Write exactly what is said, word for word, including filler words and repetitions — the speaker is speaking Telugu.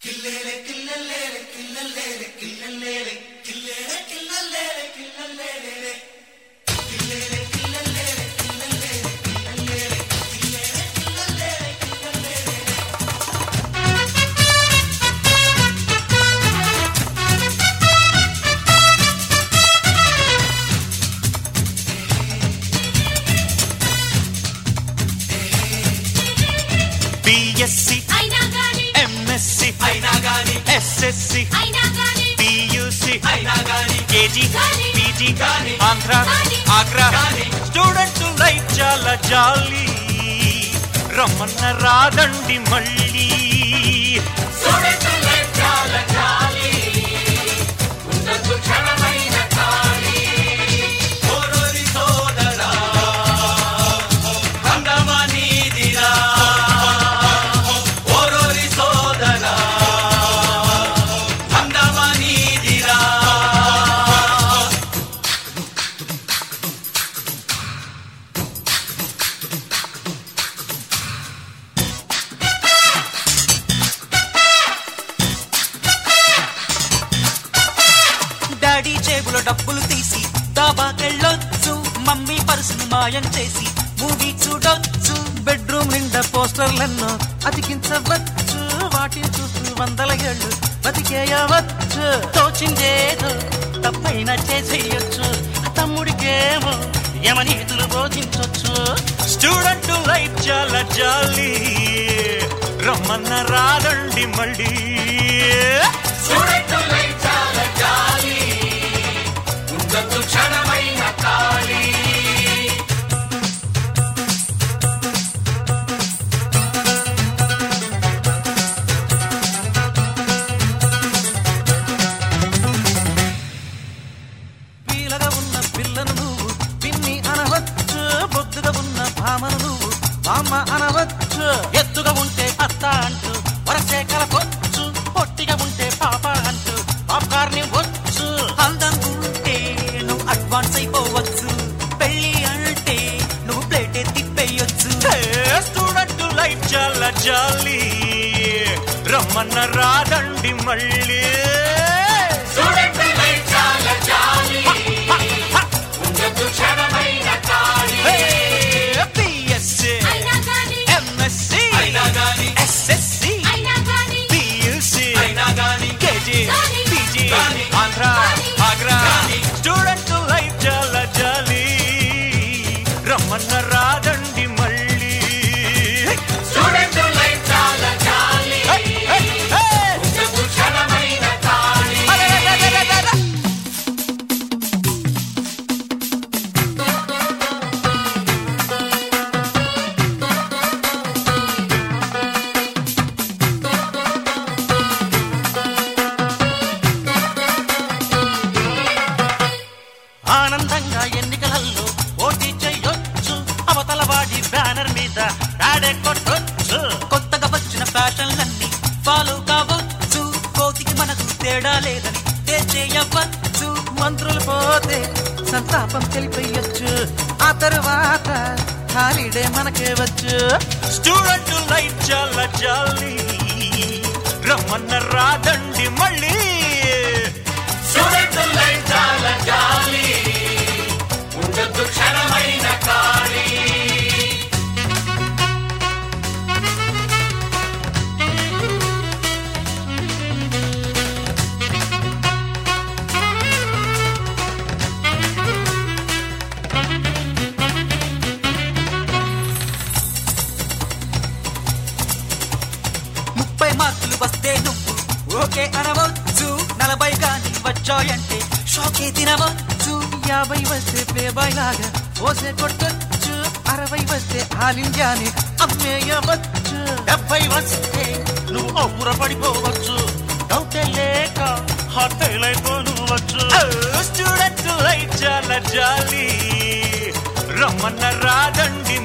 BSc MSc SSC PUC KG PG Andhra Agra student life చాలా జాలీ రమ్మన్న రాదండి మళ్ళీ డాడీ జేబులో డబ్బులు తీసి దాబాకెళ్ళొచ్చు మమ్మీ పర్సును మాయం చేసి మూవీ చూడొచ్చు బెడ్రూమ్ నిండా పోస్టర్లెన్నో అతికించవచ్చు వాటిని చూస్తూ వందల ఏళ్ళు బతికేయవచ్చు తోచిందేదో తప్పైన చేసేయచ్చు తమ్ముడికేమో యమనీతులు బోధించొచ్చు స్టూడెంట్ లైఫ్ చాలా జాలీ రమ్మన్న రాదండి మళ్ళీ క్షణమైన ఖాళీ పీలగా ఉన్న పిల్లను నువ్వు పిన్ని అనవచ్చు బొద్దుగా ఉన్న భామను నువ్వు బామ్మ అనవచ్చు ఎత్తుగా ఉంటే అత్త అంటూ వరసే కలపొచ్చు పొట్టిగా ఉంటే పాప అంటూ పాప్కార్న్ ఇవ్వచ్చు అందం ఉంటే నువ్వు అడ్వాన్స్ అయిపోవచ్చు పెళ్లి అంటే నువ్వు ప్లేటే తిప్పేయొచ్చు స్టూడెంట్ లైఫ్ చాలా జాలీ రమ్మన్న రాదండి మళ్ళీ BSc MSc SSC PUC KG PG Andhra Agra student life చాలా జాలీ రమ్మన్న రాదండి మళ్ళీ స్టూడెంట్ లైఫ్ చాలా జాలీ క్షణమైన ఖాళీ ఆనందంగా ఎన్నికలలో పోటీ చేయొచ్చు అవతల వాడి బ్యానర్ మీద డాడే కొట్టొచ్చు కొత్తగా వచ్చిన ఫ్యాషన్లన్నీ ఫాలో కావచ్చు కోతికి మనకు తేడా లేదని తేల్చేయవచ్చు మంత్రులు పోతే సంతాపం తెలిపేయచ్చు ఆ తరువాత హాలిడే మనకే వచ్చు స్టూడెంట్ లైఫ్ చాలా జాలీ రమ్మన్న రాదండి మళ్ళీ స్టూడెంట్ లైఫ్ చాలా జాలీ ఉండొద్దు క్షణమైన ఖాళీ ముప్పై మార్కులు వస్తే నువ్వు ఓకే అనవచ్చు నలభై గాని వచ్చాయంటే షోకే తినవచ్చు యాభై వస్తే ప్లేబాయ్ లాగా ఓసే కొట్టొచ్చు అరవై వస్తే ఆల్ ఇండియాని అమ్మేయవచ్చు డెబ్బై వస్తే నువ్వు ఔర పడిపోవచ్చు డౌటే లేక హార్టైల్ అయిపోవచ్చు స్టూడెంట్ లైఫ్ చాలా జాలీ రమ్మన్న రాదండి